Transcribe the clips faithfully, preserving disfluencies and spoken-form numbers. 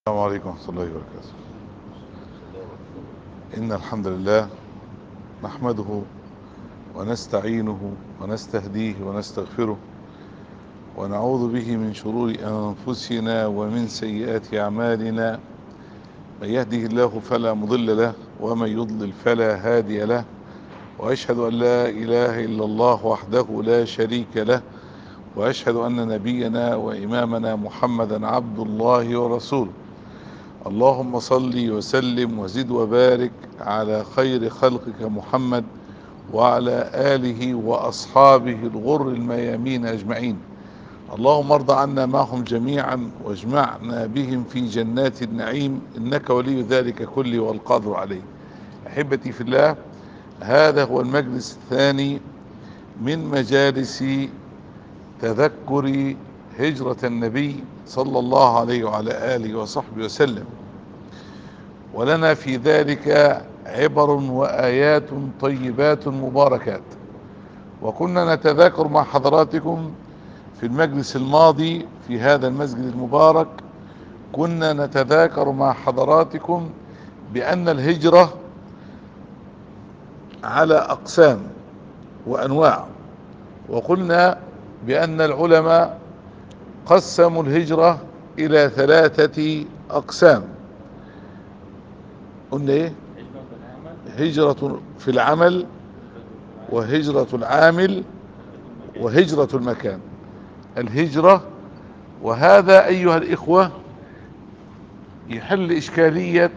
السلام عليكم ورحمة الله وبركاته. إن الحمد لله نحمده ونستعينه ونستهديه ونستغفره ونعوذ به من شرور أنفسنا ومن سيئات أعمالنا. من يهده الله فلا مضل له ومن يضلل فلا هادي له، وأشهد أن لا إله إلا الله وحده لا شريك له، وأشهد أن نبينا وإمامنا محمدا عبد الله ورسوله. اللهم صل وسلم وزد وبارك على خير خلقك محمد وعلى آله وأصحابه الغر الميامين أجمعين. اللهم ارض عنا معهم جميعا واجمعنا بهم في جنات النعيم، إنك ولي ذلك كله والقادر عليه. أحبتي في الله، هذا هو المجلس الثاني من مجالس تذكر هجرة النبي صلى الله عليه وعلى آله وصحبه وسلم، ولنا في ذلك عبر وآيات طيبات مباركات. وكنا نتذاكر مع حضراتكم في المجلس الماضي في هذا المسجد المبارك، كنا نتذاكر مع حضراتكم بأن الهجرة على أقسام وأنواع، وقلنا بأن العلماء قسموا الهجرة إلى ثلاثة أقسام. قلنا إيه؟ هجرة في العمل، وهجرة العامل، وهجرة المكان. الهجرة، وهذا أيها الإخوة يحل إشكالية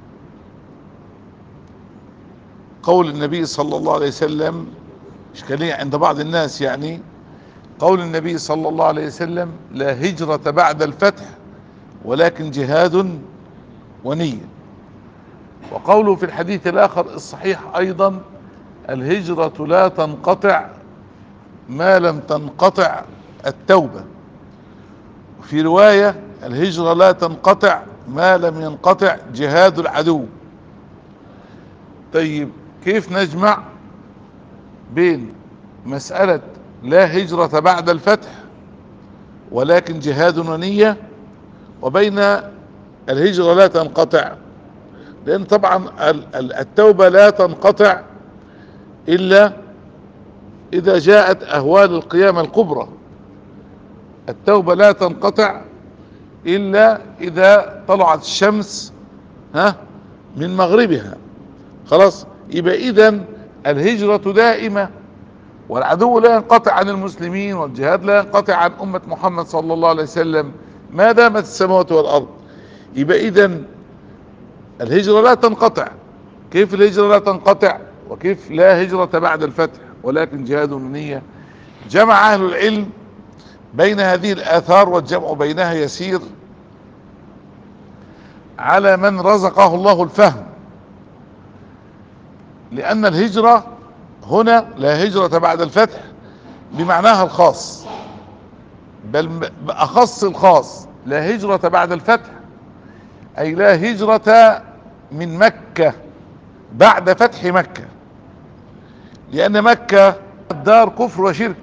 قول النبي صلى الله عليه وسلم، إشكالية عند بعض الناس، يعني قول النبي صلى الله عليه وسلم: لا هجرة بعد الفتح ولكن جهاد ونية. وقوله في الحديث الآخر الصحيح أيضا: الهجرة لا تنقطع ما لم تنقطع التوبة. وفي رواية: الهجرة لا تنقطع ما لم ينقطع جهاد العدو. طيب، كيف نجمع بين مسألة لا هجرة بعد الفتح ولكن جهاد ونية وبين الهجرة لا تنقطع؟ لأن طبعا التوبة لا تنقطع إلا إذا جاءت أهوال القيامة الكبرى. التوبة لا تنقطع إلا إذا طلعت الشمس ها من مغربها. خلاص، يبقى إذن الهجرة دائمة، والعدو لا ينقطع عن المسلمين، والجهاد لا ينقطع عن أمة محمد صلى الله عليه وسلم ما دامت السماوات والأرض. يبقى إذن الهجرة لا تنقطع. كيف الهجرة لا تنقطع؟ وكيف لا هجرة بعد الفتح ولكن جهاد ونية؟ جمع أهل العلم بين هذه الآثار، والجمع بينها يسير على من رزقه الله الفهم. لأن الهجرة هنا لا هجرة بعد الفتح بمعناها الخاص، بل بأخص الخاص. لا هجرة بعد الفتح أي لا هجرة من مكة بعد فتح مكة، لأن مكة دار كفر وشرك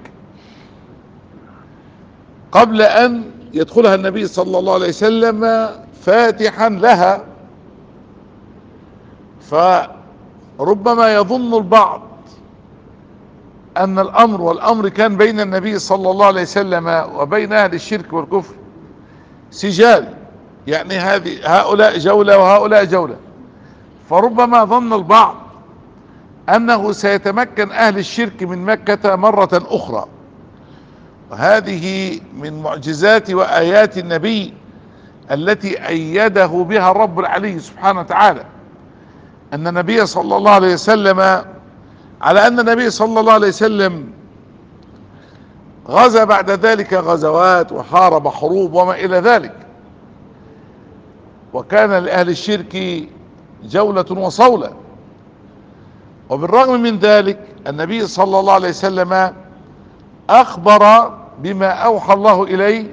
قبل أن يدخلها النبي صلى الله عليه وسلم فاتحا لها. فربما يظن البعض أن الأمر والأمر كان بين النبي صلى الله عليه وسلم وبين أهل الشرك والكفر سجال، يعني هذه هؤلاء جولة وهؤلاء جولة. فربما ظن البعض أنه سيتمكن أهل الشرك من مكة مرة أخرى. وهذه من معجزات وآيات النبي التي أيده بها الرب العلي سبحانه وتعالى، أن النبي صلى الله عليه وسلم، على أن النبي صلى الله عليه وسلم غزا بعد ذلك غزوات وحارب حروب وما إلى ذلك، وكان لأهل الشرك جولة وصولة. وبالرغم من ذلك النبي صلى الله عليه وسلم أخبر بما أوحى الله إليه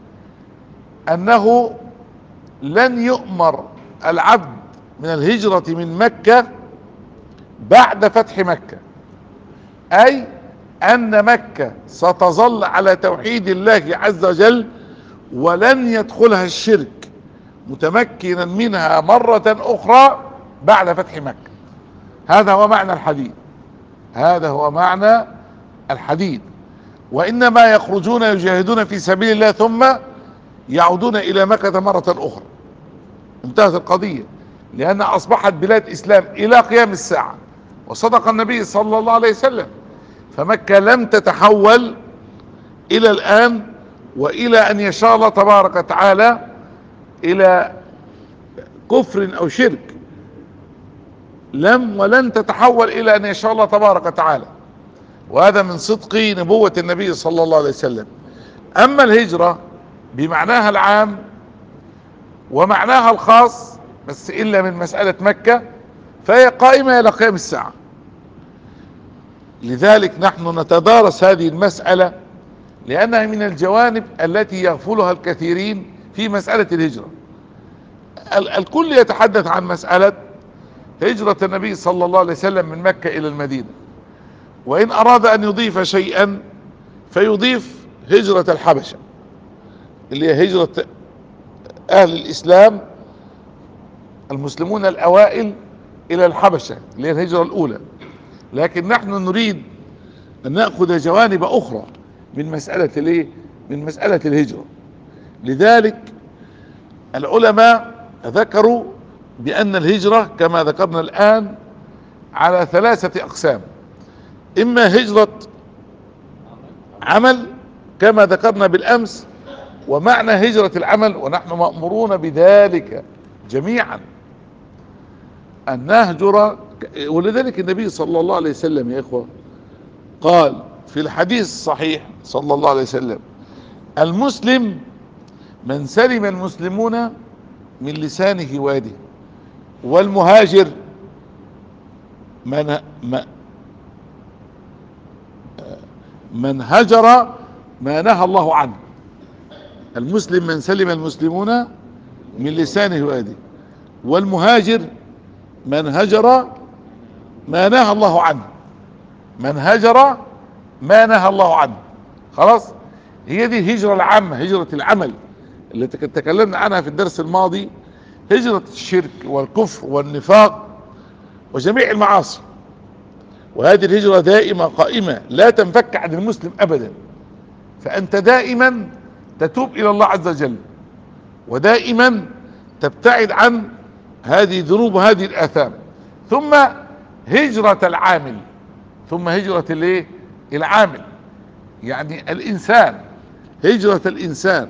أنه لن يؤمر العبد من الهجرة من مكة بعد فتح مكة، أي أن مكة ستظل على توحيد الله عز وجل ولن يدخلها الشرك متمكنا منها مرة اخرى بعد فتح مكة. هذا هو معنى الحديث، هذا هو معنى الحديث. وانما يخرجون يجاهدون في سبيل الله ثم يعودون الى مكة مرة اخرى. انتهت القضية، لان اصبحت بلاد اسلام الى قيام الساعة، وصدق النبي صلى الله عليه وسلم. فمكة لم تتحول الى الان والى ان يشاء الله تبارك وتعالى الى كفر او شرك، لم ولن تتحول الى ان يشاء الله تبارك وتعالى. وهذا من صدق نبوة النبي صلى الله عليه وسلم. اما الهجرة بمعناها العام ومعناها الخاص بس الا من مسألة مكة، فهي قائمة الى قيام الساعة. لذلك نحن نتدارس هذه المسألة لانها من الجوانب التي يغفلها الكثيرين في مسألة الهجرة. الكل يتحدث عن مسألة هجرة النبي صلى الله عليه وسلم من مكة الى المدينة، وان اراد ان يضيف شيئا فيضيف هجرة الحبشة اللي هي هجرة اهل الاسلام المسلمون الاوائل الى الحبشة اللي هي الهجرة الاولى. لكن نحن نريد ان نأخذ جوانب اخرى من مسألة الايه من مسألة الهجرة. لذلك العلماء ذكروا بان الهجرة كما ذكرنا الان على ثلاثة اقسام: اما هجرة عمل كما ذكرنا بالامس، ومعنى هجرة العمل ونحن مأمورون بذلك جميعا ان نهجر. ولذلك النبي صلى الله عليه وسلم يا اخوة قال في الحديث الصحيح صلى الله عليه وسلم: المسلم من سلم المسلمون من لسانه ويده، والمهاجر من من هجر ما نهى الله عنه. المسلم من سلم المسلمون من لسانه ويده، والمهاجر من هجر ما نهى الله عنه. من هجر ما نهى الله عنه. خلاص، هي دي الهجرة العامة، هجرة العمل اللي تكلمنا عنها في الدرس الماضي، هجرة الشرك والكفر والنفاق وجميع المعاصي. وهذه الهجرة دائمة قائمة لا تنفك عن المسلم ابدا. فانت دائما تتوب الى الله عز وجل، ودائما تبتعد عن هذه الذنوب وهذه الاثام. ثم هجرة العامل، ثم هجرة الايه العامل، يعني الانسان، هجرة الانسان.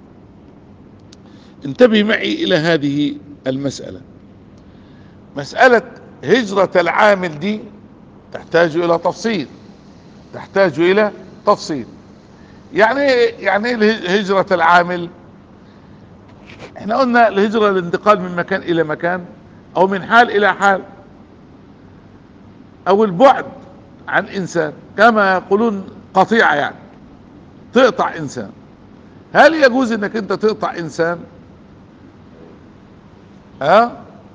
انتبه معي الى هذه المسألة. مسألة هجرة العامل دي تحتاج الى تفصيل، تحتاج الى تفصيل. يعني يعني ايه هجرة العامل؟ احنا قلنا الهجرة الانتقال من مكان الى مكان، او من حال الى حال، او البعد عن انسان، كما يقولون قطيعة، يعني تقطع انسان. هل يجوز انك انت تقطع انسان؟ ها؟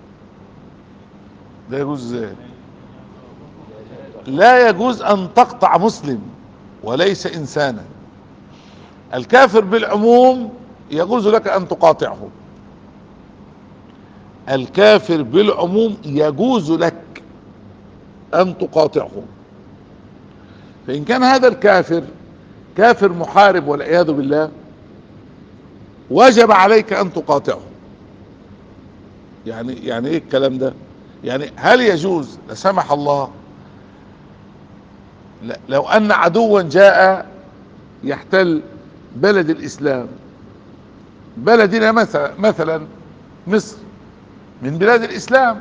لا يجوز. ازاي؟ لا يجوز ان تقطع مسلم وليس انسانا. الكافر بالعموم يجوز لك ان تقاطعه، الكافر بالعموم يجوز لك ان تقاطعه. فان كان هذا الكافر كافر محارب والعياذ بالله، وجب عليك ان تقاطعه. يعني يعني ايه الكلام ده؟ يعني هل يجوز لا سمح الله لو ان عدوا جاء يحتل بلد الاسلام، بلدنا مثلا مثلا مصر من بلاد الاسلام،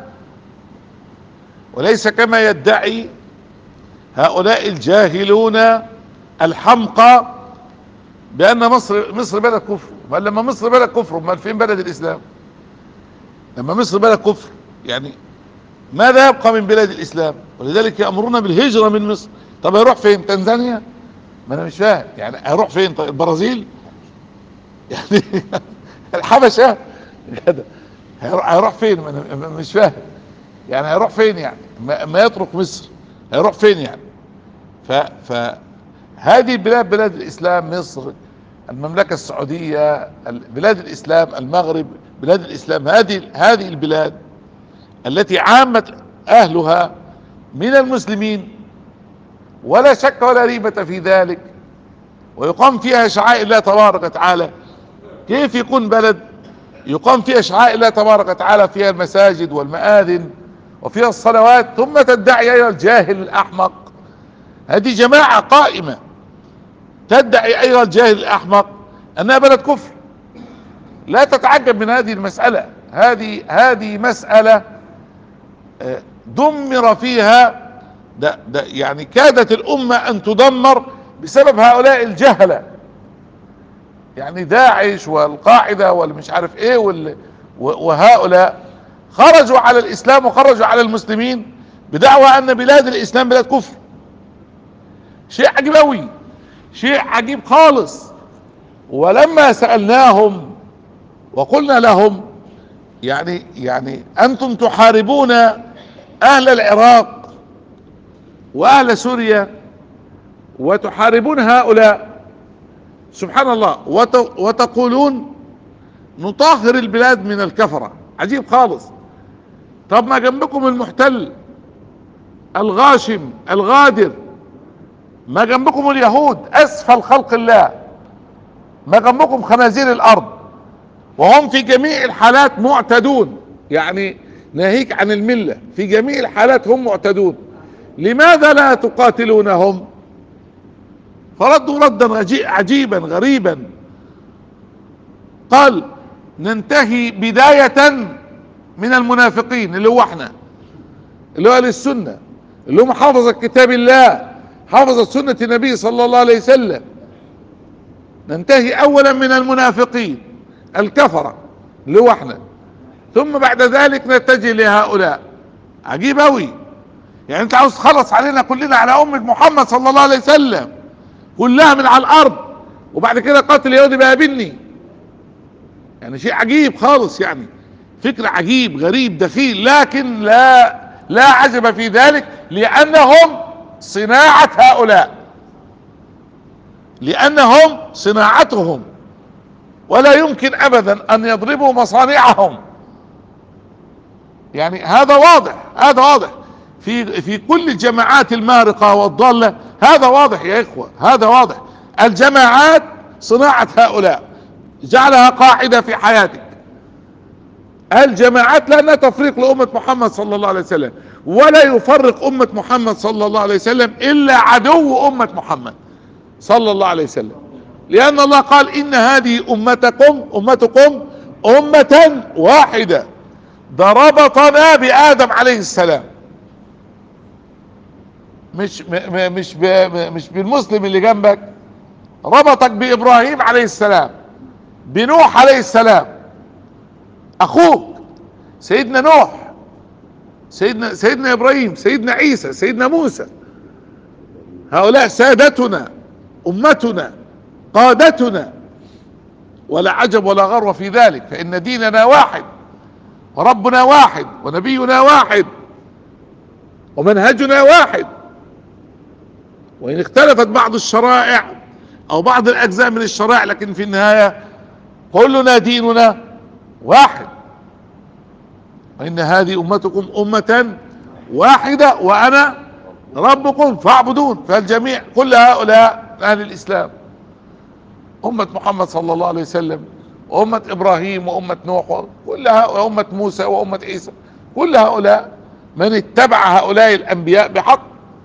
وليس كما يدعي هؤلاء الجاهلون الحمقى بان مصر مصر بلد كفر. بل لما مصر بلد كفر، امال فين بلد الاسلام؟ لما مصر بلد كفر يعني ماذا يبقى من بلاد الاسلام؟ ولذلك يأمرون بالهجرة من مصر. طب هيروح فين؟ تنزانيا؟ ما انا مش فاهم، يعني هيروح فين؟ طيب البرازيل؟ يعني الحبشة؟ هيروح فين؟ ما انا مش فاهم، يعني هيروح فين؟ يعني ما يترك مصر هيروح فين يعني؟ ف فهذه البلاد بلاد الاسلام، مصر، المملكة السعودية، بلاد الاسلام، المغرب، بلاد الاسلام، هذه هذه البلاد التي عامة اهلها من المسلمين ولا شك ولا ريبة في ذلك، ويقام فيها شعائر الله تبارك وتعالى. كيف يكون بلد يقام فيها شعائر الله تبارك وتعالى، فيها المساجد والمآذن وفيها الصلوات، ثم تدعي ايها الجاهل الاحمق، هذه جماعة قائمة تدعي ايها الجاهل الاحمق انها بلد كفر؟ لا تتعجب من هذه المسألة. هذه هذه مسألة دمر فيها، ده ده يعني كادت الأمة أن تدمر بسبب هؤلاء الجهلة، يعني داعش والقاعدة والمش عارف ايه وال وهؤلاء خرجوا على الإسلام وخرجوا على المسلمين بدعوى أن بلاد الإسلام بلاد كفر. شيء عجيب أوي، شيء عجيب خالص. ولما سألناهم وقلنا لهم يعني يعني أنتم تحاربون أهل العراق وأهل سوريا وتحاربون هؤلاء، سبحان الله، وتقولون نطهر البلاد من الكفرة. عجيب خالص. طب ما جنبكم المحتل الغاشم الغادر، ما جنبكم اليهود أسفل خلق الله، ما جنبكم خنازير الأرض، وهم في جميع الحالات معتدون، يعني ناهيك عن الملة، في جميع الحالات هم معتدون. لماذا لا تقاتلونهم؟ فردوا ردا عجيبا غريبا، قال ننتهي بداية من المنافقين اللي هو احنا، اللي هو اهل السنة، اللي هم حافظ كتاب الله، حافظ سنة النبي صلى الله عليه وسلم. ننتهي اولا من المنافقين الكفرة اللي هو احنا، ثم بعد ذلك نتجه لهؤلاء. عجيب اوي. يعني انت عاوز تخلص علينا كلنا، على امة محمد صلى الله عليه وسلم كلها من على الارض، وبعد كده قاتل يهودي بيقابلني؟ يعني شيء عجيب خالص، يعني فكر عجيب غريب دخيل. لكن لا لا عجب في ذلك، لانهم صناعة هؤلاء، لانهم صناعتهم، ولا يمكن ابدا ان يضربوا مصانعهم. يعني هذا واضح، هذا واضح في في كل الجماعات المارقة والضالة، هذا واضح يا اخوة، هذا واضح. الجماعات صناعة هؤلاء، جعلها قاعدة في حياتك. الجماعات لانها تفريق لأمة محمد صلى الله عليه وسلم، ولا يفرق أمة محمد صلى الله عليه وسلم إلا عدو أمة محمد صلى الله عليه وسلم، لأن الله قال إن هذه أمتكم أمتكم أمة واحدة. ده ربطنا بآدم عليه السلام، مش مش مش بالمسلم اللي جنبك، ربطك بإبراهيم عليه السلام، بنوح عليه السلام، أخوك سيدنا نوح، سيدنا سيدنا إبراهيم، سيدنا عيسى، سيدنا موسى. هؤلاء سادتنا، أمتنا، قادتنا، ولا عجب ولا غرو في ذلك، فإن ديننا واحد، وربنا واحد، ونبينا واحد، ومنهجنا واحد. وإن اختلفت بعض الشرائع أو بعض الأجزاء من الشرائع، لكن في النهاية كلنا ديننا واحد. وإن هذه أمتكم أمة واحدة وأنا ربكم فاعبدون. فالجميع كل هؤلاء أهل الإسلام، أمة محمد صلى الله عليه وسلم، وأمة إبراهيم، وأمة نوح، كلها، وأمة موسى، وأمة عيسى، كل هؤلاء من اتبع هؤلاء الأنبياء بحق.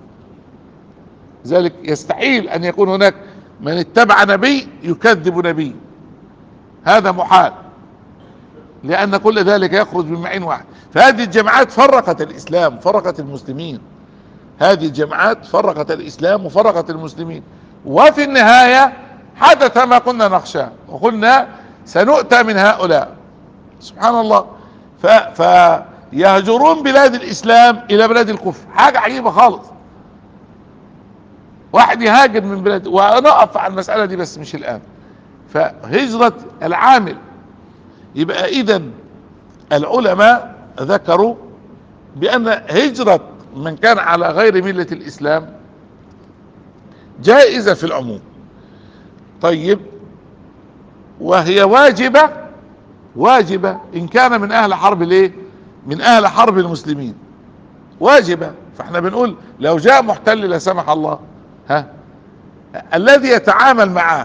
ذلك يستحيل أن يكون هناك من اتبع نبي يكذب نبي، هذا محال، لأن كل ذلك يخرج من معين واحد. فهذه الجماعات فرقت الإسلام، فرقت المسلمين. هذه الجماعات فرقت الإسلام وفرقت المسلمين، وفي النهاية حدث ما كنا نخشاه، وقلنا سنؤتى من هؤلاء، سبحان الله. فيهجرون بلاد الإسلام إلى بلاد الكفر، حاجة عجيبة خالص. واحد يهاجر من بلاد، ونقف على المسألة دي بس مش الآن. فهجرة العامل، يبقى إذن العلماء ذكروا بأن هجرة من كان على غير ملة الإسلام جائزة في العموم. طيب، وهي واجبة واجبة ان كان من اهل حرب الايه، من اهل حرب المسلمين، واجبة. فاحنا بنقول لو جاء محتل لا سمح الله، ها، الذي يتعامل معاه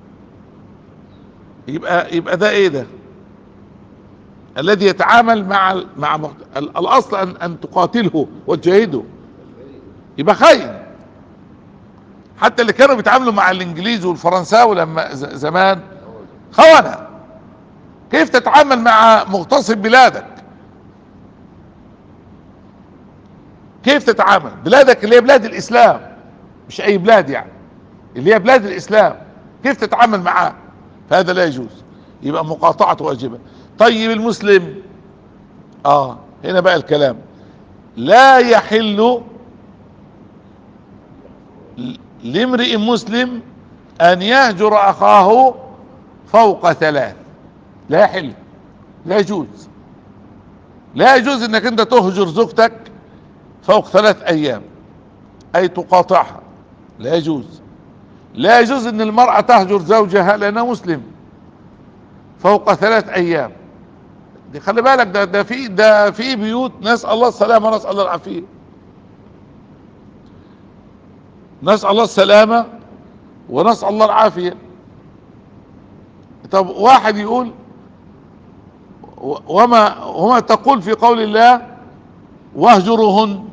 يبقى يبقى ده ايه ده؟ الذي يتعامل مع مع محت... الاصل ان ان تقاتله وتجاهده، يبقى خاين. حتى اللي كانوا بيتعاملوا مع الانجليز والفرنساوي لما زمان خونة. كيف تتعامل مع مغتصب بلادك؟ كيف تتعامل بلادك اللي هي بلاد الاسلام، مش اي بلاد يعني، اللي هي بلاد الاسلام، كيف تتعامل معاه؟ فهذا لا يجوز، يبقى مقاطعته واجبة. طيب المسلم، اه هنا بقى الكلام، لا يحل لامرئ مسلم ان يهجر اخاه فوق ثلاث. لا يحل، لا يجوز، لا يجوز انك انت تهجر زوجتك فوق ثلاث ايام، اي تقاطعها، لا يجوز. لا يجوز ان المرأة تهجر زوجها لانه مسلم فوق ثلاث ايام. دي خلي بالك، ده ده في ده في بيوت نسأل الله السلامة ونسأل الله العافية، نسأل الله السلامة ونسأل الله العافية. طب واحد يقول وما وما تقول في قول الله واهجرهن،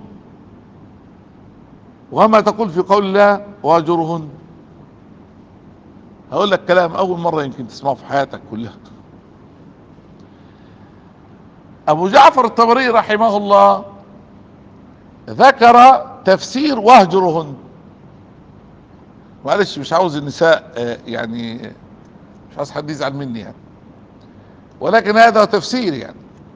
وما تقول في قول الله واهجرهن؟ هقول لك كلام اول مرة يمكن تسمعه في حياتك كلها. ابو جعفر الطبري رحمه الله ذكر تفسير واهجرهن. معلش مش عاوز النساء يعني، مش عاوز حد يزعل مني يعني، ولكن هذا تفسير يعني.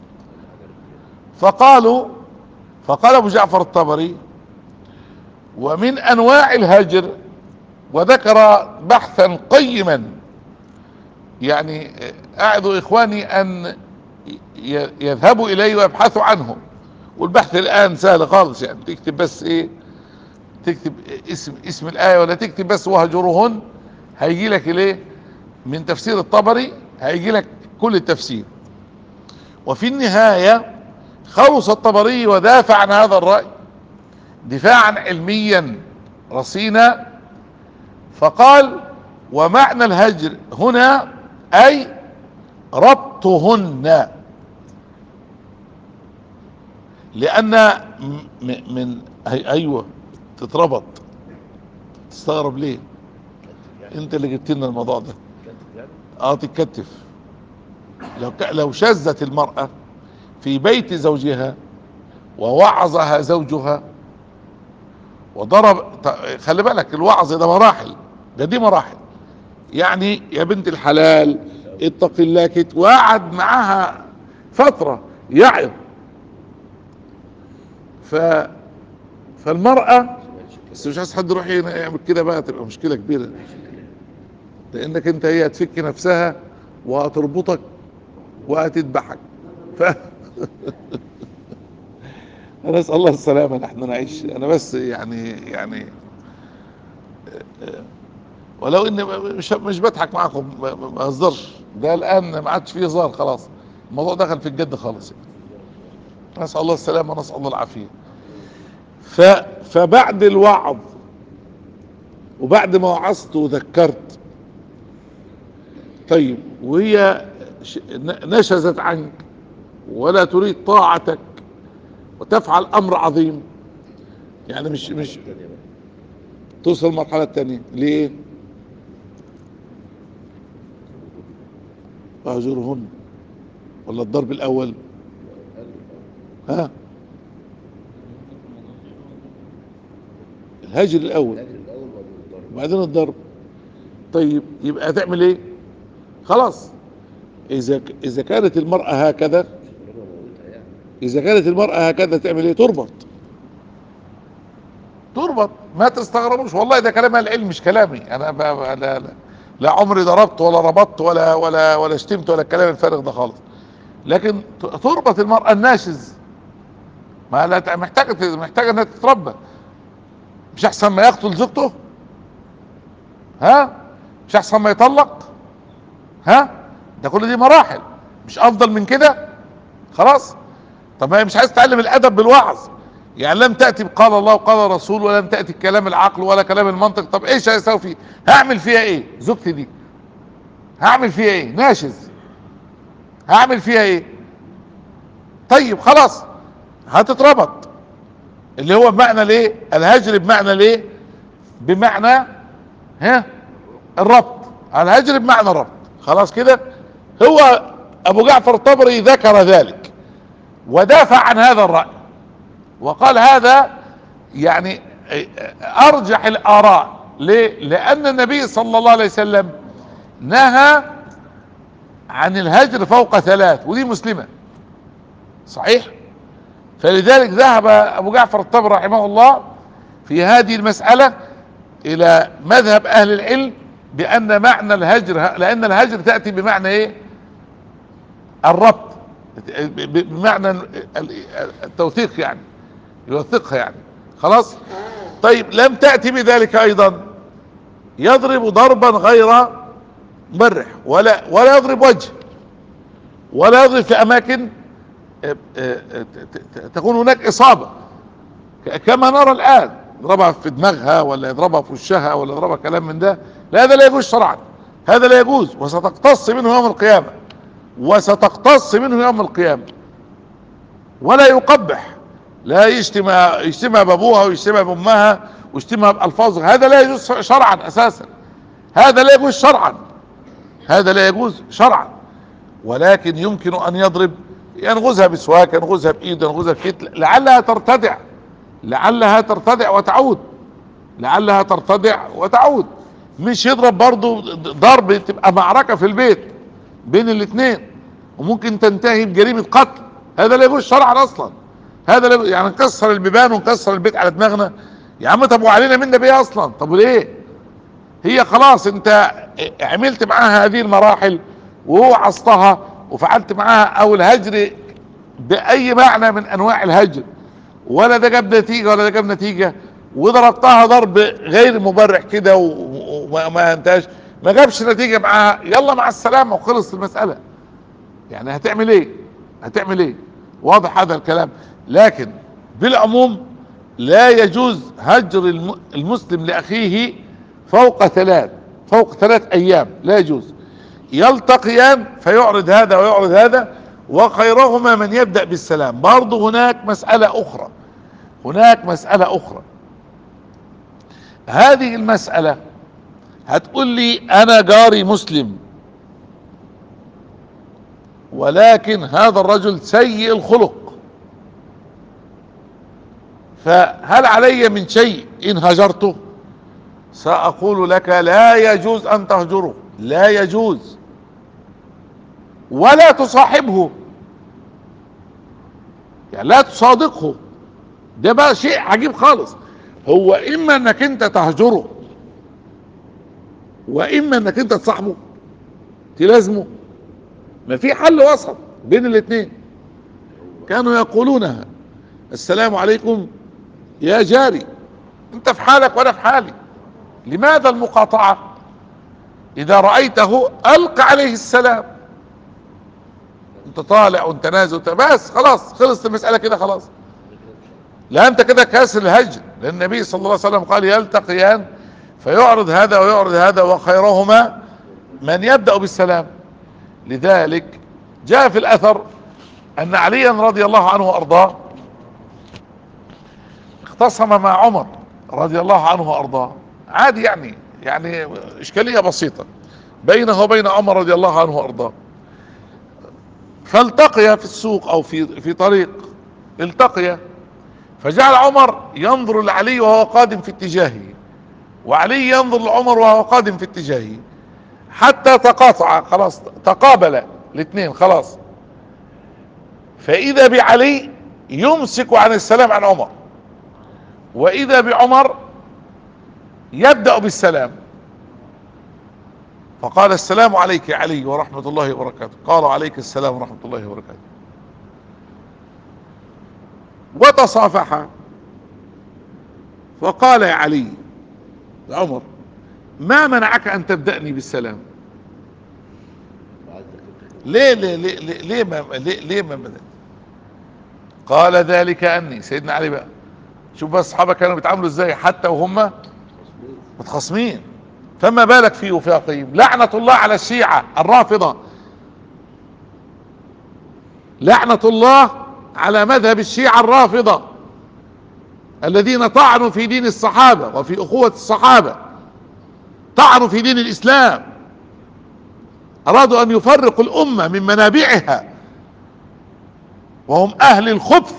فقالوا فقال ابو جعفر الطبري ومن انواع الهجر، وذكر بحثا قيما، يعني اعدوا اخواني ان يذهبوا اليه ويبحثوا عنه. والبحث الان سهل خالص، يعني تكتب بس ايه، تكتب اسم اسم الايه، ولا تكتب بس واهجرهن، هيجي لك الايه من تفسير الطبري، هيجي لك كل التفسير. وفي النهاية خوص الطبري ودافع عن هذا الرأي دفاعا علميا رصينا، فقال ومعنى الهجر هنا اي ربطهن، لان من ايوه تتربط. تستغرب ليه؟ انت اللي جبت لنا الموضوع ده. اه تتكتف. لو لو شذت المرأة في بيت زوجها ووعظها زوجها وضرب، خلي بالك الوعظ ده مراحل، ده دي مراحل، يعني يا بنت الحلال اتق الله كده، وقعد معاها فترة يعظ. ف فالمرأة، بس مش عايز حد يروح يعمل كده بقى، تبقى مشكلة كبيرة، لانك انت هي هتفك نفسها وهتربطك وهتذبحك. ف انا اسال الله السلامه نحن نعيش. انا بس يعني يعني ولو اني مش مش بضحك معاكم، ما بهزرش، ده الان ما عادش فيه هزار، خلاص الموضوع دخل في الجد خالص. نسال الله السلامه ونسال الله العافيه. ف فبعد الوعظ وبعد ما وعظت وذكرت، طيب وهي نشزت عنك ولا تريد طاعتك وتفعل امر عظيم، يعني مش مش توصل المرحلة الثانية. ليه؟ اهجرهن ولا الضرب الاول؟ ها، الهجر الاول وبعدين الضرب. طيب يبقى هتعمل ايه؟ خلاص، اذا اذا كانت المرأة هكذا، اذا كانت المرأة هكذا تعمل ايه؟ تربط. تربط. ما تستغربوش والله، ده كلام العلم مش كلامي انا. لا لا, لا عمري ضربت ولا ربطت ولا ولا ولا شتمت ولا الكلام الفارغ ده خالص. لكن تربط المرأة الناشز، ما لا محتاجة محتاجة انها تتربى. مش احسن ما يقتل زوجته؟ ها، مش احسن ما يطلق؟ ها، ده كل دي مراحل. مش افضل من كده؟ خلاص. طب ما هي مش عايز تتعلم الادب بالوعظ، يعني لم تأتي بقال الله وقال الرسول، ولم تأتي بكلام العقل ولا كلام المنطق. طب ايش هيساوي فيه؟ هعمل فيها ايه زوجتي دي؟ هعمل فيها ايه؟ ناشز، هعمل فيها ايه؟ طيب خلاص هتتربط، اللي هو بمعنى ليه الهجر، بمعنى ليه بمعنى ها الربط، الهجر بمعنى الربط. خلاص كده. هو ابو جعفر الطبري ذكر ذلك ودافع عن هذا الرأي، وقال هذا يعني ارجح الاراء. ليه؟ لان النبي صلى الله عليه وسلم نهى عن الهجر فوق ثلاث، ودي مسلمة صحيح. فلذلك ذهب ابو جعفر الطبري رحمه الله في هذه المسألة الى مذهب اهل العلم بان معنى الهجر، لان الهجر تأتي بمعنى ايه؟ الربط، بمعنى التوثيق، يعني يوثقها يعني. خلاص. طيب لم تأتي بذلك ايضا، يضرب ضربا غير مبرح، ولا ولا يضرب وجه، ولا يضرب في اماكن تكون هناك اصابة كما نرى الان، يضربها في دماغها ولا يضربها في وشها ولا يضربها كلام من ده. لا، هذا لا يجوز شرعا، هذا لا يجوز، وستقتص منه يوم القيامة، وستقتص منه يوم القيامة. ولا يقبح، لا يشتم يشتمها بابوها ويشتمها بامها ويشتمها بالفاظ، هذا لا يجوز شرعا اساسا، هذا لا يجوز شرعا، هذا لا يجوز شرعا. ولكن يمكن ان يضرب، ينغزها بسواك، ينغزها بايده، ينغزها بكتل، لعلها ترتدع، لعلها ترتدع وتعود، لعلها ترتدع وتعود. مش يضرب برضو ضرب تبقى معركة في البيت بين الاثنين وممكن تنتهي بجريمة قتل، هذا لا يجوز شرعا اصلا. هذا لا، يعني نكسر البيبان ونكسر البيت على دماغنا يا عم؟ طب وعلينا منا بايه اصلا؟ طب وليه؟ هي خلاص انت عملت معاها هذه المراحل ووعظتها وفعلت معاها او الهجر باي معنى من انواع الهجر، ولا ده جاب نتيجة ولا ده جاب نتيجة، وضربتها ضرب غير مبرح كده وما انتهاش، ما جابش نتيجة معاها، يلا مع السلامة وخلص المسألة. يعني هتعمل ايه؟ هتعمل ايه؟ واضح هذا الكلام. لكن بالعموم لا يجوز هجر المسلم لأخيه فوق ثلاث، فوق ثلاث ايام لا يجوز. يلتقيان فيعرض هذا ويعرض هذا، وخيرهما من يبدأ بالسلام. برضو هناك مسألة اخرى، هناك مسألة اخرى. هذه المسألة هتقول لي انا جاري مسلم ولكن هذا الرجل سيء الخلق، فهل علي من شيء ان هجرته؟ سأقول لك لا يجوز ان تهجره، لا يجوز، ولا تصاحبه، يعني لا تصادقه. ده بقى شيء عجيب خالص. هو اما انك انت تهجره واما انك انت تصاحبه تلازمه، ما في حل وسط بين الاثنين. كانوا يقولونها: السلام عليكم يا جاري، انت في حالك وانا في حالي، لماذا المقاطعة؟ اذا رأيته الق عليه السلام، انت طالع وانت نازل بس خلاص، خلصت المسألة كده خلاص. لا انت كده كاسر الهجر، لان النبي صلى الله عليه وسلم قال: يلتقيان فيعرض هذا ويعرض هذا، وخيرهما من يبدأ بالسلام. لذلك جاء في الاثر ان عليا رضي الله عنه وارضاه اختصم مع عمر رضي الله عنه وارضاه، عادي يعني، يعني اشكالية بسيطة بينه وبين عمر رضي الله عنه وارضاه. فالتقيا في السوق او في في طريق، التقيا، فجعل عمر ينظر لعلي وهو قادم في اتجاهه، وعلي ينظر لعمر وهو قادم في اتجاهه، حتى تقاطع، خلاص تقابل الاثنين خلاص. فاذا بعلي يمسك عن السلام عن عمر، واذا بعمر يبدأ بالسلام، فقال: السلام عليك يا علي ورحمة الله وبركاته. قال: عليك السلام ورحمة الله وبركاته. وتصافحا، فقال يا علي عمر: ما منعك ان تبدأني بالسلام؟ ليه ليه ليه ليه ليه ما ليه, ليه ما قال ذلك اني سيدنا علي بقى، شوف بقى الصحابه كانوا بيتعاملوا ازاي حتى وهم متخاصمين، فما بالك في وفاقهم. لعنة الله على الشيعة الرافضة، لعنة الله على مذهب الشيعة الرافضة الذين طعنوا في دين الصحابة وفي اخوة الصحابة، طعنوا في دين الاسلام، ارادوا ان يفرقوا الامة من منابعها، وهم اهل الخبث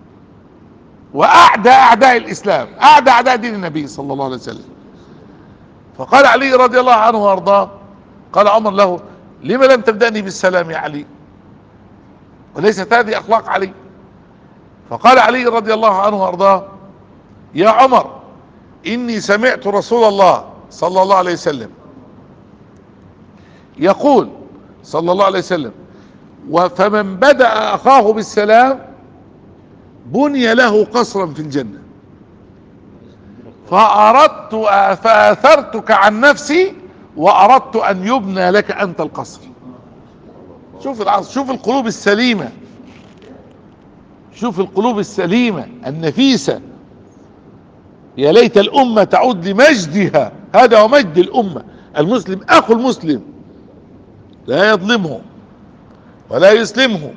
واعدى اعداء الاسلام، اعدى اعداء دين النبي صلى الله عليه وسلم. فقال علي رضي الله عنه وارضاه، قال عمر له: لما لم تبدأني بالسلام يا علي؟ وليست هذه اخلاق علي. فقال علي رضي الله عنه وارضاه: يا عمر، اني سمعت رسول الله صلى الله عليه وسلم يقول صلى الله عليه وسلم: فمن بدأ اخاه بالسلام بني له قصرا في الجنة، فأردت فآثرتك عن نفسي وأردت أن يبنى لك أنت القصر. شوف العصر، شوف القلوب السليمة، شوف القلوب السليمة النفيسة. يا ليت الأمة تعود لمجدها، هذا هو مجد الأمة. المسلم أخو المسلم، لا يظلمه ولا يسلمه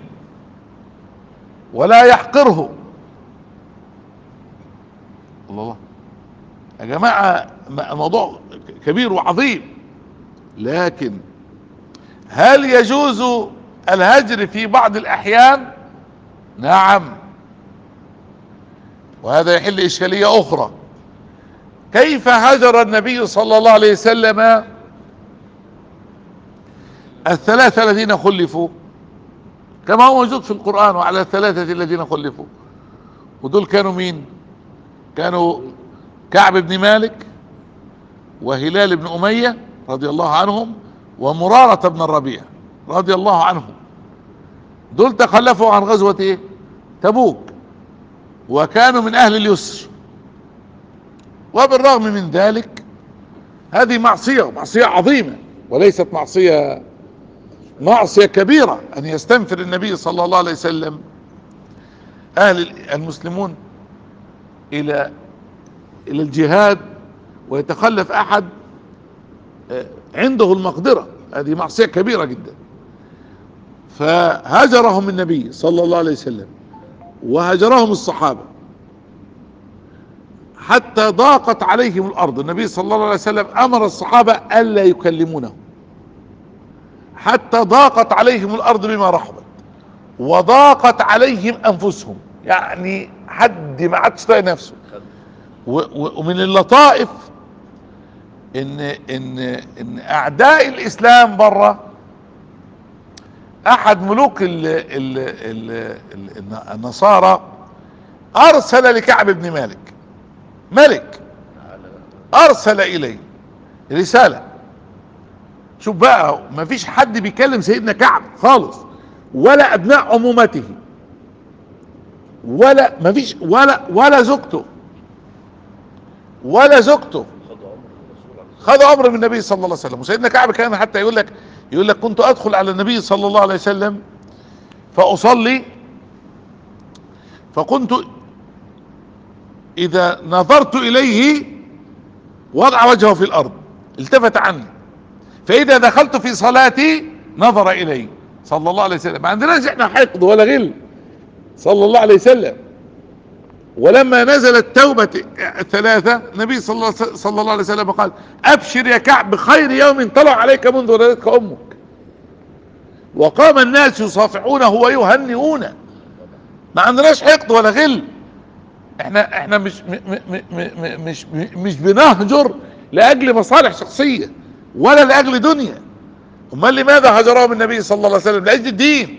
ولا يحقره. الله يا جماعة، موضوع كبير وعظيم، لكن هل يجوز الهجر في بعض الأحيان؟ نعم، وهذا يحل إشكالية أخرى. كيف هجر النبي صلى الله عليه وسلم الثلاثة الذين خلفوا كما هو موجود في القرآن: وعلى الثلاثة الذين خلفوا؟ ودول كانوا مين؟ كانوا كعب بن مالك وهلال بن أمية رضي الله عنهم ومرارة بن الربيع رضي الله عنهم. دول تخلفوا عن غزوة ايه؟ تبوك، وكانوا من اهل اليسر. وبالرغم من ذلك هذه معصية، معصية عظيمة، وليست معصية معصية كبيرة ان يستنفر النبي صلى الله عليه وسلم اهل المسلمون الى الى الجهاد ويتخلف احد عنده المقدرة. هذه معصية كبيرة جدا. فهجرهم النبي صلى الله عليه وسلم وهجرهم الصحابة حتى ضاقت عليهم الارض. النبي صلى الله عليه وسلم امر الصحابة الا يكلمونه حتى ضاقت عليهم الارض بما رحبت، وضاقت عليهم انفسهم، يعني حد ما عادش طايق نفسه. ومن اللطائف ان ان ان اعداء الاسلام بره، احد ملوك ال ال ال ال النصارى ارسل لكعب بن مالك، ملك ارسل اليه رسالة. شوف بقى، ما فيش حد بيكلم سيدنا كعب خالص، ولا ابناء عمومته، ولا ما فيش ولا ولا زوجته ولا زوجته خذ امر من النبي صلى الله عليه وسلم. وسيدنا كعب كان حتى يقول لك يقول لك كنت ادخل على النبي صلى الله عليه وسلم فاصلي، فكنت اذا نظرت اليه وضع وجهه في الارض، التفت عني، فاذا دخلت في صلاتي نظر الي صلى الله عليه وسلم. ما عندناش احنا حقد ولا غل صلى الله عليه وسلم. ولما نزلت توبة الثلاثة، النبي صلى الله, صلى الله عليه وسلم قال: ابشر يا كعب بخير يوم طلع عليك منذ ولدتك امك. وقام الناس يصافحونه ويهنئونه. ما عندناش حقد ولا غل. احنا احنا مش م م م مش مش بنهجر لاجل مصالح شخصية ولا لاجل دنيا. امال لماذا هجرهم النبي صلى الله عليه وسلم؟ لاجل الدين.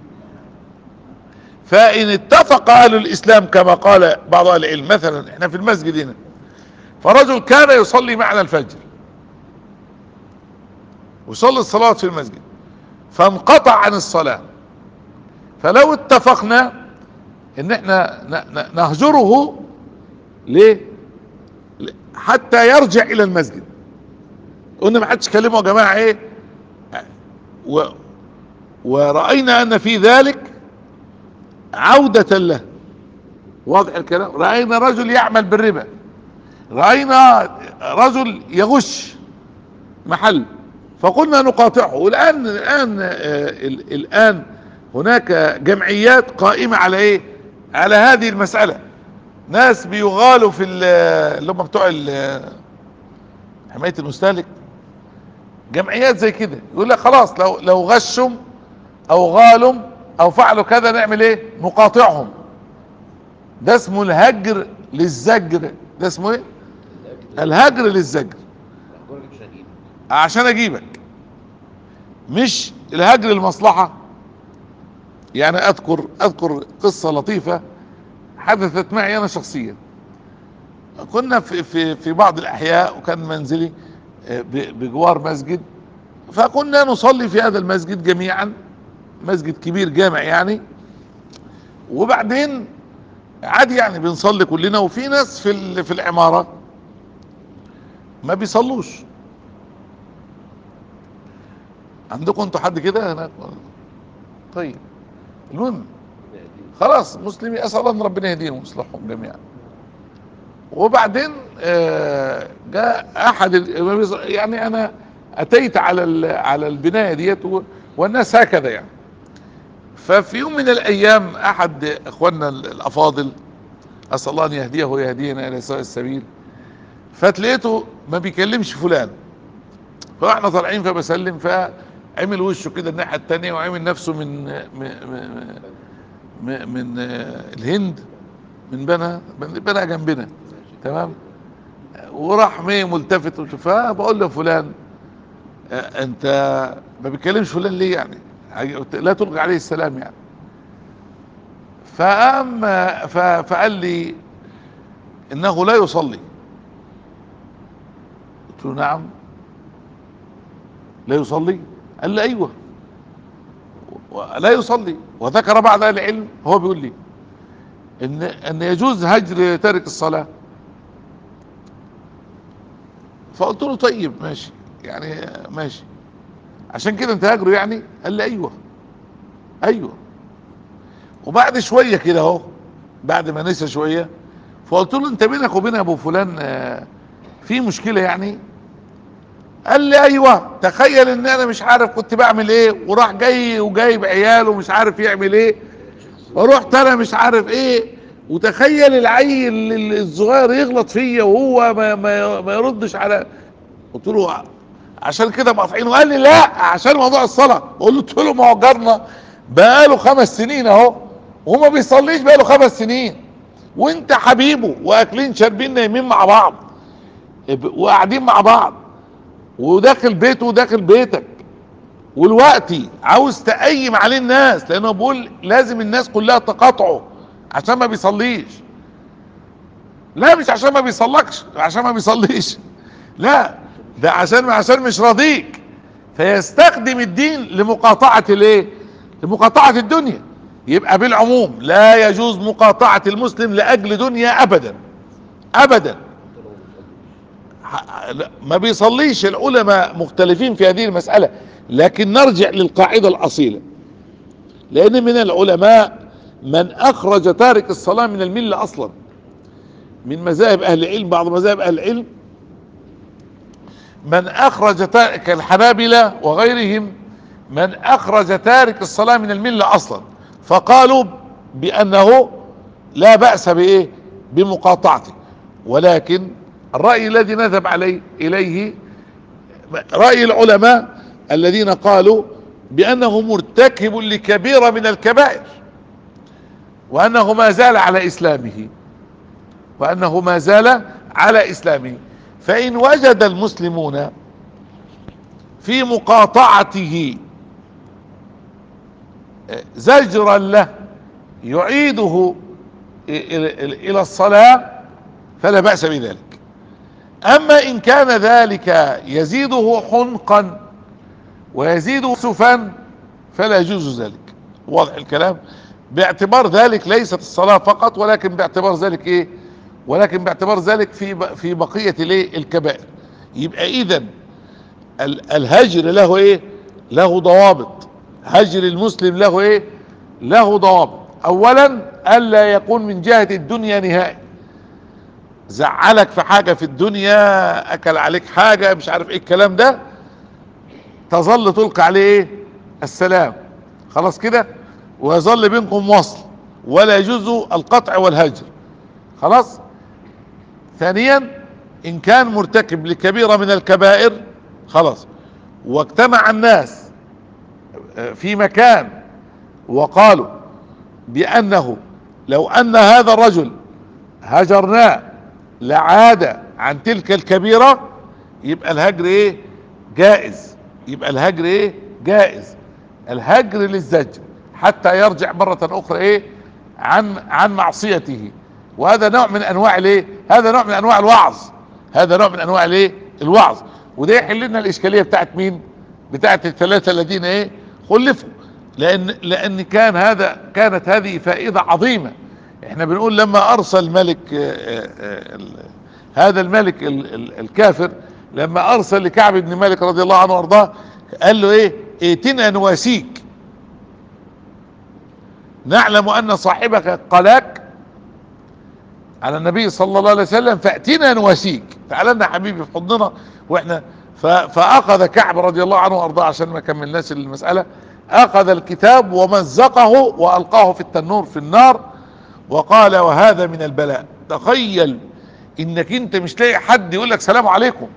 فإن اتفق أهل الإسلام كما قال بعض أهل العلم، مثلا احنا في المسجد هنا، فرجل كان يصلي معنا الفجر ويصلي الصلاة في المسجد، فانقطع عن الصلاة، فلو اتفقنا ان احنا نهجره ليه؟ حتى يرجع الى المسجد. قلنا ما حدش كلمه يا جماعة ايه و ورأينا ان في ذلك عودة له. واضح الكلام. رأينا رجل يعمل بالربا، رأينا رجل يغش محل، فقلنا نقاطعه. والآن الآن آه الآن هناك جمعيات قائمة على ايه؟ على هذه المسألة. ناس بيغالوا في اللي هم بتوع حماية المستهلك، جمعيات زي كده، يقول لك خلاص لو لو غشهم او غالوا او فعلوا كذا نعمل ايه؟ نقاطعهم. ده اسمه الهجر للزجر. ده اسمه ايه؟ الهجر للزجر. عشان اجيبك، مش الهجر المصلحة. يعني اذكر اذكر قصة لطيفة حدثت معي انا شخصيا. كنا في في في بعض الاحياء، وكان منزلي بجوار مسجد، فكنا نصلي في هذا المسجد جميعا، مسجد كبير جامع يعني. وبعدين عادي يعني بنصلي كلنا، وفي ناس في في العمارة ما بيصلوش. عندكم انتوا حد كده هناك؟ طيب المهم خلاص مسلمي، اسال ان ربنا يهديهم ويصلحهم جميعا. وبعدين آه جاء احد يعني، انا اتيت على على البنايه ديت والناس هكذا يعني. ففي يوم من الايام احد اخواننا الافاضل، اسال الله ان يهديه ويهدينا الى سواء السبيل، فتلاقيته ما بيكلمش فلان. فاحنا طالعين فبسلم، فعمل وشه كده الناحيه الثانيه، وعمل نفسه من من, من, من الهند، من بنا بنا جنبنا، تمام. وراح مي ملتفت وشوفها، بقول له فلان انت ما بيتكلمش فلان ليه يعني؟ لا تلقي عليه السلام يعني. فقام فقال لي انه لا يصلي. قلت له نعم لا يصلي؟ قال لي ايوه لا يصلي. وذكر بعض اهل العلم، هو بيقول لي ان ان يجوز هجر تارك الصلاه. فقلت له طيب ماشي يعني، ماشي عشان كده انت هاجره يعني؟ قال لي ايوه ايوه. وبعد شويه كده اهو، بعد ما نسى شويه، فقلت له انت بينك وبين ابو فلان في مشكله يعني؟ قال لي ايوه. تخيل ان انا مش عارف كنت بعمل ايه، وراح جاي وجايب عياله ومش عارف يعمل ايه، ورحت انا مش عارف ايه. وتخيل العيل الصغير يغلط فيا وهو ما, ما, ما يردش على. قلت له عشان كده مقاطعينه؟ قال لي لا عشان موضوع الصلاه. قلت له ما هو جارنا بقاله خمس سنين اهو وما بيصليش بقاله خمس سنين، وانت حبيبه واكلين شاربين نايمين مع بعض وقاعدين مع بعض، وداخل بيته وداخل بيتك، والوقتي عاوز تقيم عليه الناس، لانه بيقول لازم الناس كلها تقاطعه عشان ما بيصليش. لا مش عشان ما بيصلكش، عشان ما بيصليش، لا ده عشان عشان مش راضيك، فيستخدم الدين لمقاطعة الايه؟ لمقاطعة الدنيا. يبقى بالعموم لا يجوز مقاطعة المسلم لاجل دنيا ابدا ابدا. ما بيصليش، العلماء مختلفين في هذه المسألة، لكن نرجع للقاعدة الأصيلة. لأن من العلماء من أخرج تارك الصلاة من الملة أصلا، من مذاهب أهل العلم، بعض مذاهب أهل العلم من أخرج تارك، كالحنابلة وغيرهم، من أخرج تارك الصلاة من الملة أصلا، فقالوا بأنه لا بأس بإيه؟ بمقاطعته. ولكن الرأي الذي نذهب عليه إليه رأي العلماء الذين قالوا بأنه مرتكب لكبيرة من الكبائر، وأنه ما زال على إسلامه، وأنه ما زال على إسلامه. فإن وجد المسلمون في مقاطعته زجرا له يعيده إلى الصلاة فلا بأس بذلك. اما ان كان ذلك يزيده حنقا ويزيده سفا فلا يجوز ذلك. واضح الكلام؟ باعتبار ذلك ليست الصلاة فقط، ولكن باعتبار ذلك ايه؟ ولكن باعتبار ذلك في في بقية الايه؟ الكبائر. يبقى اذا الهجر له ايه؟ له ضوابط. هجر المسلم له ايه؟ له ضوابط. اولا الا يكون من جهة الدنيا نهائي، زعلك في حاجة في الدنيا، اكل عليك حاجة مش عارف ايه الكلام ده، تظل تلقى عليه ايه؟ السلام، خلاص كده، ويظل بينكم وصل، ولا يجوز القطع والهجر، خلاص. ثانيا ان كان مرتكب لكبيرة من الكبائر، خلاص، واجتمع الناس في مكان وقالوا بأنه لو أن هذا الرجل هجرناه لعاد عن تلك الكبيرة، يبقى الهجر ايه؟ جائز. يبقى الهجر ايه؟ جائز. الهجر للزجر حتى يرجع مرة اخرى ايه؟ عن عن معصيته. وهذا نوع من انواع الايه؟ هذا نوع من انواع الوعظ. هذا نوع من انواع الايه؟ الوعظ. وده يحل لنا الاشكالية بتاعت مين؟ بتاعت الثلاثة الذين ايه؟ خلفوا. لان لان كان هذا كانت هذه فائدة عظيمة. احنا بنقول لما ارسل ملك آآ آآ هذا الملك ال ال الكافر، لما ارسل لكعب بن مالك رضي الله عنه وارضاه، قال له ايه؟ ائتنا نواسيك، نعلم ان صاحبك قلاك على النبي صلى الله عليه وسلم، فاتنا نواسيك، تعال لنا حبيبي في حضننا. واحنا فاخذ كعب رضي الله عنه وارضاه، عشان ما كملناش المسألة، اخذ الكتاب ومزقه والقاه في التنور في النار، وقال وهذا من البلاء. تخيل انك انت مش لاقي حد يقول لك سلام عليكم،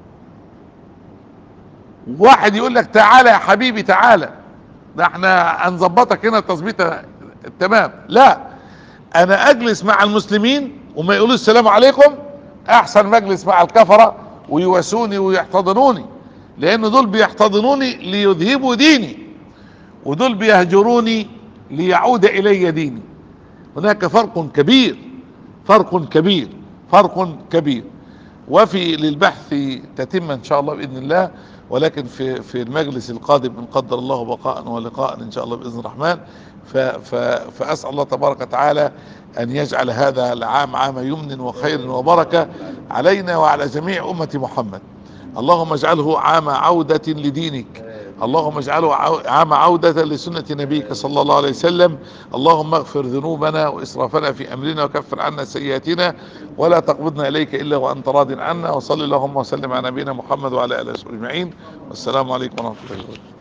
واحد يقول لك تعالى يا حبيبي تعالى، ده احنا هنظبطك هنا تظبيطه تمام. لا، انا اجلس مع المسلمين وما يقولوا السلام عليكم احسن ما اجلس مع الكفرة ويواسوني ويحتضنوني، لان دول بيحتضنوني ليذهبوا ديني، ودول بيهجروني ليعود الي ديني. هناك فرق كبير، فرق كبير، فرق كبير. وفي للبحث تتم ان شاء الله باذن الله، ولكن في في المجلس القادم ان قدر الله بقاء ولقاء ان شاء الله باذن الرحمن. فاسال الله تبارك وتعالى ان يجعل هذا العام عام يمن وخير وبركة علينا وعلى جميع امة محمد. اللهم اجعله عام عودة لدينك، اللهم اجعله عام عودة لسنة نبيك صلى الله عليه وسلم. اللهم اغفر ذنوبنا واسرافنا في امرنا، وكفر عنا سيئاتنا، ولا تقبضنا اليك الا وانت راض عنا. وصلي اللهم وسلم على نبينا محمد وعلى اله وصحبه اجمعين، والسلام عليكم ورحمة الله وبركاته.